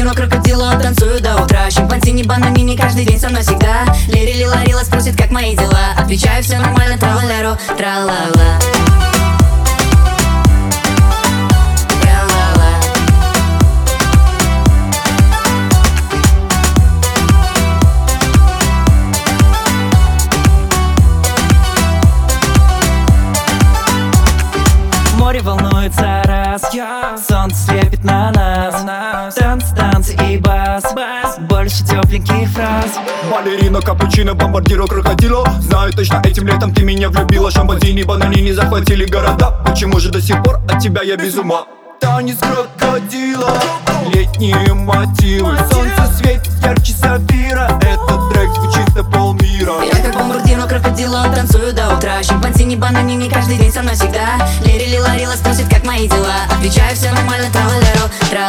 бомбардино, крокодило, танцую до утра. Шимпанзини, бананини, каждый день со мной всегда. Лерили, ларила, спросит, как мои дела. Отвечаю, все нормально, тралалеро, тралала. Море волнуется раз, солнце слепит на нас. Танцы, танцы и бас, больше тепленьких фраз. Балерина, капучино, бомбардиро, крокодило. Знаю точно, этим летом ты меня влюбила. Шампанзини, бананини захватили города. Почему же до сих пор от тебя я без ума? Танец крокодила, летние мотивы. Солнце светит ярче сапфира. Этот трек звучит на полмира. Я как бомбардино, крокодило, танцую до утра. Шимпанзини, бананини, каждый день со мной всегда. Лерили, ларила, спросит, как мои дела. Отвечаю, все нормально, тралалеро, тралала.